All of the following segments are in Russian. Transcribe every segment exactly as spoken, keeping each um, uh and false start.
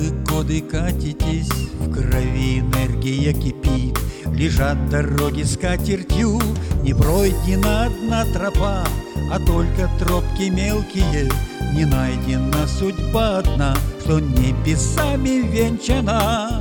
Годы, годы катитесь, в крови энергия кипит, лежат дороги скатертью, не пройдена одна тропа, а только тропки мелкие. Не найдена судьба одна, что небесами венчана.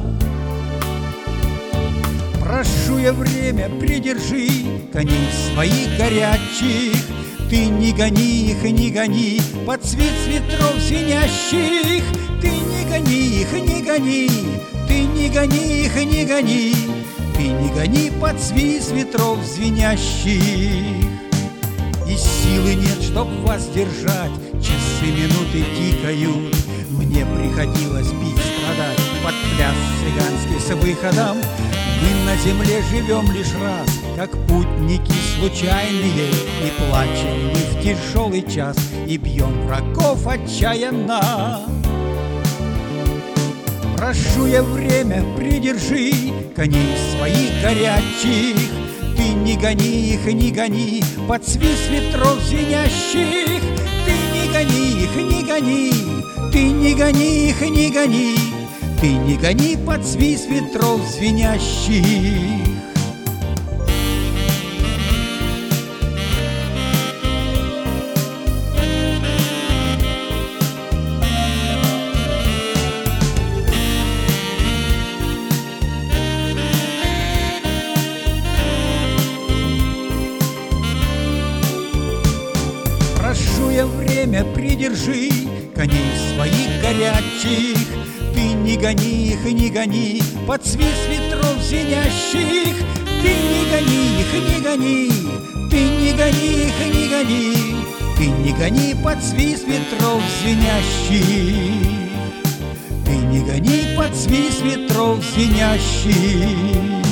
Прошу я время, придержи коней своих горячих, ты не гони их, не гони под свист ветров звенящих. Ты не гони их, не гони, ты не гони их, не гони, ты не гони под свист ветров звенящих. И силы нет, чтоб вас держать, часы минуты тикают. Мне приходилось пить, страдать под пляс цыганский с выходом. Мы на земле живем лишь раз, как путники случайные, и плачем мы в тяжелый час, и бьем врагов отчаянно. Прошу я время, придержи коней своих горячих, ты не гони их, не гони под свист ветров звенящих. Ты не гони их, не гони, ты не гони их, не гони, ты не гони под свист ветров звенящих. Прошу я время, придержи коней своих горячих, ты не гони их, не гони под свист ветров звенящих. Ты не гони их, не гони, ты не гони их, не гони, ты не гони под свист ветров звенящих. Ты не гони под свист ветров звенящих.